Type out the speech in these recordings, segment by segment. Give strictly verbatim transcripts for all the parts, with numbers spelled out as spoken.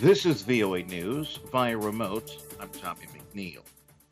This is V O A News via remote. I'm Tommy McNeil.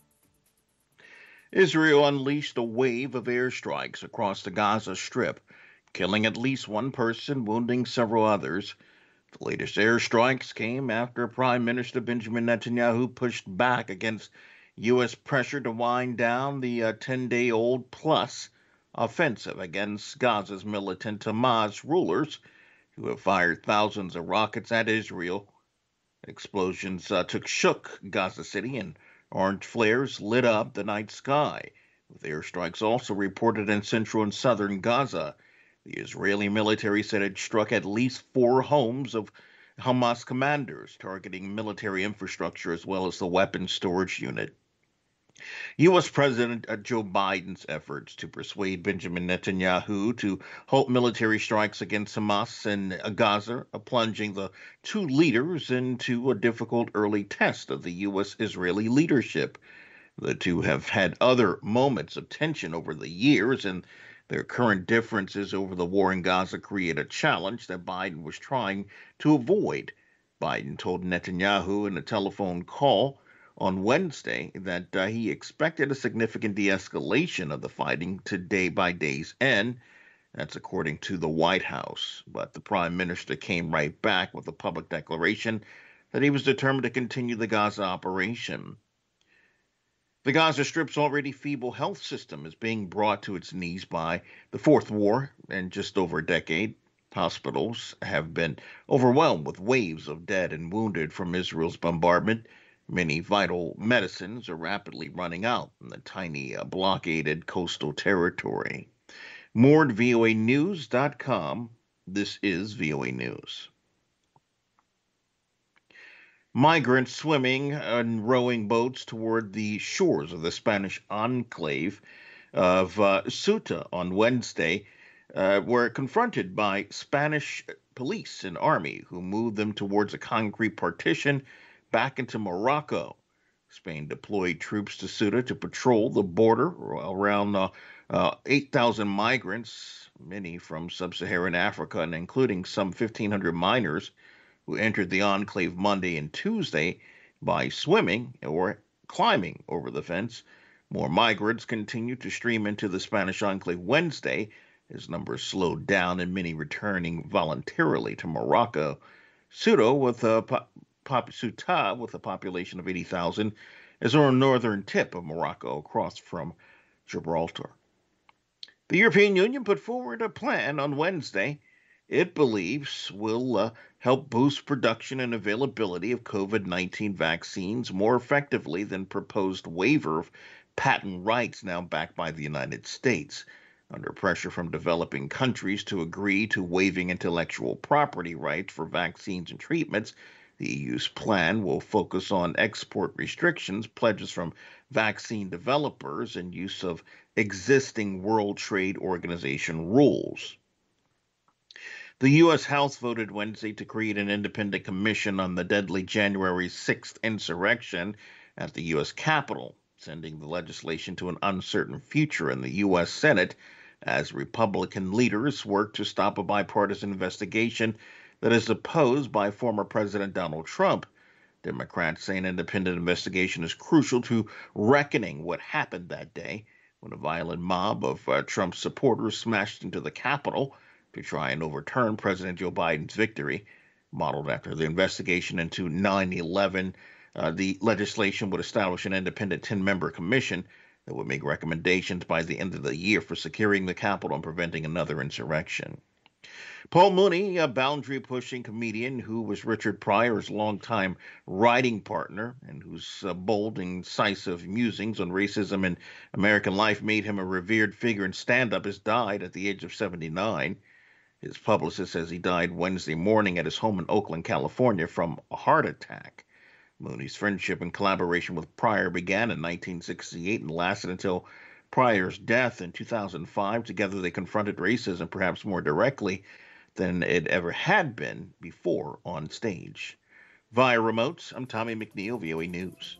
Israel unleashed a wave of airstrikes across the Gaza Strip, killing at least one person, wounding several others. The latest airstrikes came after Prime Minister Benjamin Netanyahu pushed back against U S pressure to wind down the uh, ten-day-old plus offensive against Gaza's militant Hamas rulers, who have fired thousands of rockets at Israel. Explosions uh, took shook Gaza City, and orange flares lit up the night sky, with airstrikes also reported in central and southern Gaza. The Israeli military said it struck at least four homes of Hamas commanders, targeting military infrastructure as well as the weapons storage unit. U S. President uh, Joe Biden's efforts to persuade Benjamin Netanyahu to halt military strikes against Hamas and uh, Gaza are plunging the two leaders into a difficult early test of the U S. Israeli leadership. The two have had other moments of tension over the years, and their current differences over the war in Gaza create a challenge that Biden was trying to avoid. Biden told Netanyahu in a telephone call on Wednesday that uh, he expected a significant de escalation of the fighting to day by day's end. That's according to the White House. But the prime minister came right back with a public declaration that he was determined to continue the Gaza operation. The Gaza Strip's already feeble health system is being brought to its knees by the fourth war in just over a decade. Hospitals have been overwhelmed with waves of dead and wounded from Israel's bombardment. Many vital medicines are rapidly running out in the tiny uh, blockaded coastal territory. More at V O A news dot com. This is V O A News. Migrants swimming and rowing boats toward the shores of the Spanish enclave of uh, Ceuta on Wednesday uh, were confronted by Spanish police and army, who moved them towards a concrete partition back into Morocco. Spain deployed troops to Ceuta to patrol the border. Around uh, uh, eight thousand migrants, many from sub-Saharan Africa, and including some fifteen hundred minors, who entered the enclave Monday and Tuesday by swimming or climbing over the fence. More migrants continued to stream into the Spanish enclave Wednesday, as numbers slowed down and many returning voluntarily to Morocco. Ceuta, with a po- pop- Ceuta, with a population of eighty thousand, is on the northern tip of Morocco, across from Gibraltar. The European Union put forward a plan on Wednesday it believes will uh, help boost production and availability of COVID nineteen vaccines more effectively than proposed waiver of patent rights now backed by the United States. Under pressure from developing countries to agree to waiving intellectual property rights for vaccines and treatments, the E U's plan will focus on export restrictions, pledges from vaccine developers, and use of existing World Trade Organization rules. The U S. House voted Wednesday to create an independent commission on the deadly January sixth insurrection at the U S. Capitol, sending the legislation to an uncertain future in the U S. Senate as Republican leaders work to stop a bipartisan investigation that is opposed by former President Donald Trump. Democrats say an independent investigation is crucial to reckoning what happened that day when a violent mob of uh, Trump supporters smashed into the Capitol to try and overturn President Joe Biden's victory. Modeled after the investigation into nine eleven, uh, the legislation would establish an independent ten-member commission that would make recommendations by the end of the year for securing the Capitol and preventing another insurrection. Paul Mooney, a boundary-pushing comedian who was Richard Pryor's longtime writing partner and whose uh, bold and incisive musings on racism and American life made him a revered figure in stand-up, has died at the age of seventy-nine. His publicist says he died Wednesday morning at his home in Oakland, California, from a heart attack. Mooney's friendship and collaboration with Pryor began in nineteen sixty-eight and lasted until Pryor's death in two thousand five. Together, they confronted racism perhaps more directly than it ever had been before on stage. Via remote, I'm Tommy McNeil, V O A News.